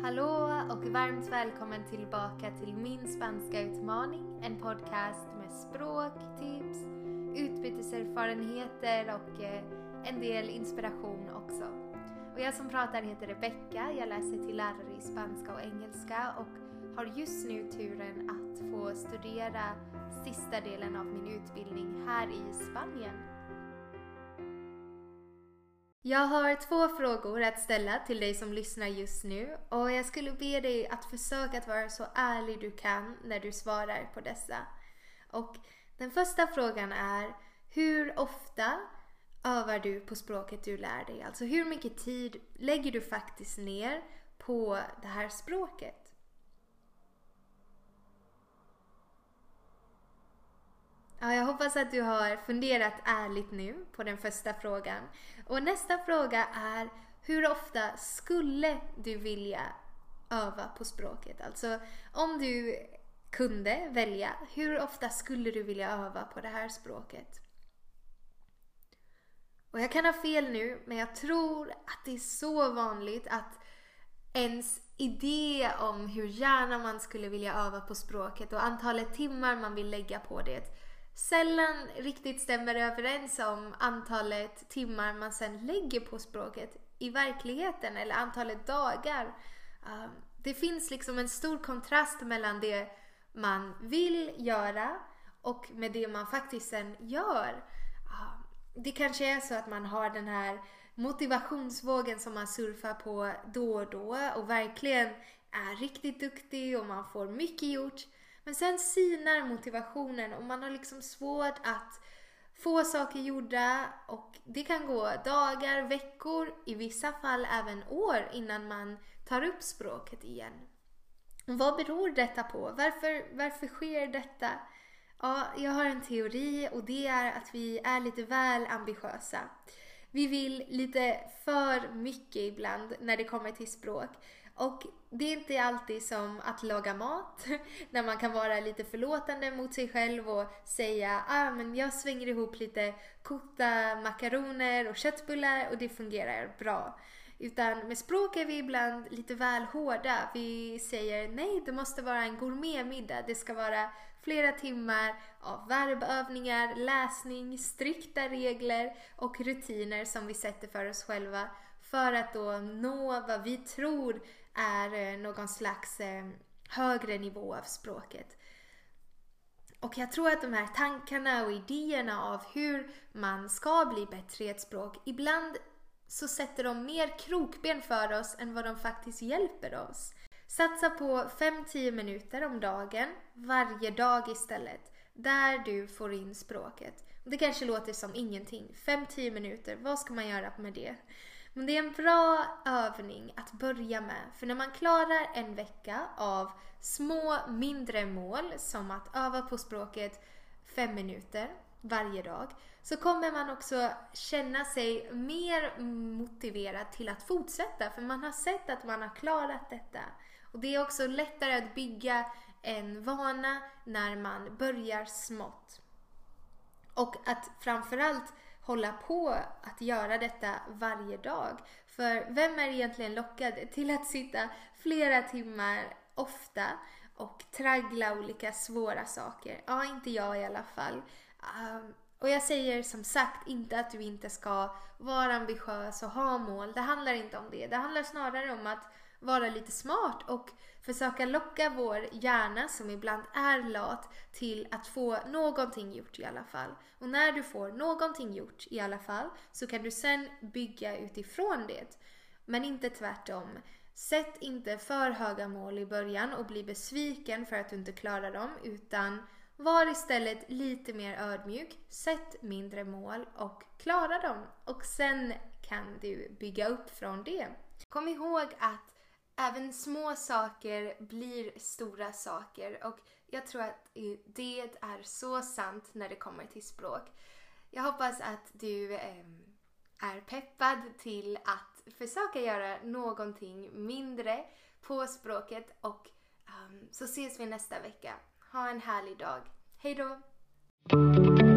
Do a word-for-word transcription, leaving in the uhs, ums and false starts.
Hallå och varmt välkommen tillbaka till min spanska utmaning. En podcast med språktips, utbyteserfarenheter och eh, en del inspiration också. Och jag som pratar heter Rebecca. Jag läser till lärare i spanska och engelska och har just nu turen att få studera sista delen av min utbildning här i Spanien. Jag har två frågor att ställa till dig som lyssnar just nu och jag skulle be dig att försöka att vara så ärlig du kan när du svarar på dessa. Och den första frågan är: hur ofta övar du på språket du lär dig? Alltså hur mycket tid lägger du faktiskt ner på det här språket? Ja, jag hoppas att du har funderat ärligt nu på den första frågan. Och nästa fråga är: hur ofta skulle du vilja öva på språket? Alltså om du kunde välja, hur ofta skulle du vilja öva på det här språket? Och jag kan ha fel nu, men jag tror att det är så vanligt att ens idé om hur gärna man skulle vilja öva på språket och antalet timmar man vill lägga på det sällan riktigt stämmer överens om antalet timmar man sen lägger på språket i verkligheten eller antalet dagar. Det finns liksom en stor kontrast mellan det man vill göra och med det man faktiskt sen gör. Det kanske är så att man har den här motivationsvågen som man surfar på då och då och verkligen är riktigt duktig och man får mycket gjort. Men sen sinar motivationen och man har liksom svårt att få saker gjorda och det kan gå dagar, veckor, i vissa fall även år innan man tar upp språket igen. Och vad beror detta på? Varför, varför sker detta? Ja, jag har en teori och det är att vi är lite väl ambitiösa. Vi vill lite för mycket ibland när det kommer till språk. Och det är inte alltid som att laga mat, när man kan vara lite förlåtande mot sig själv och säga ah, men jag svänger ihop lite kokta makaroner och köttbullar och det fungerar bra. Utan med språk är vi ibland lite väl hårda. Vi säger nej, det måste vara en gourmetmiddag. Det ska vara flera timmar av verbövningar, läsning, strikta regler och rutiner som vi sätter för oss själva för att då nå vad vi tror är någon slags eh, högre nivå av språket. Och jag tror att de här tankarna och idéerna av hur man ska bli bättre i ett språk, ibland så sätter de mer krokben för oss än vad de faktiskt hjälper oss. Satsa på fem till tio minuter om dagen, varje dag istället, där du får in språket. Det kanske låter som ingenting. fem till tio minuter, vad ska man göra med det? Men det är en bra övning att börja med. För när man klarar en vecka av små mindre mål, som att öva på språket fem minuter varje dag, så kommer man också känna sig mer motiverad till att fortsätta. För man har sett att man har klarat detta. Och det är också lättare att bygga en vana när man börjar smått. Och att framförallt hålla på att göra detta varje dag. För vem är egentligen lockad till att sitta flera timmar ofta och traggla olika svåra saker? Ja, inte jag i alla fall. Um, och jag säger som sagt inte att du inte ska vara ambitiös och ha mål. Det handlar inte om det. Det handlar snarare om att vara lite smart och försöka locka vår hjärna, som ibland är lat, till att få någonting gjort i alla fall. Och när du får någonting gjort i alla fall så kan du sen bygga utifrån det. Men inte tvärtom. Sätt inte för höga mål i början och bli besviken för att du inte klarar dem, utan var istället lite mer ödmjuk. Sätt mindre mål och klara dem. Och sen kan du bygga upp från det. Kom ihåg att även små saker blir stora saker och jag tror att det är så sant när det kommer till språk. Jag hoppas att du eh, är peppad till att försöka göra någonting mindre på språket och um, så ses vi nästa vecka. Ha en härlig dag. Hej då!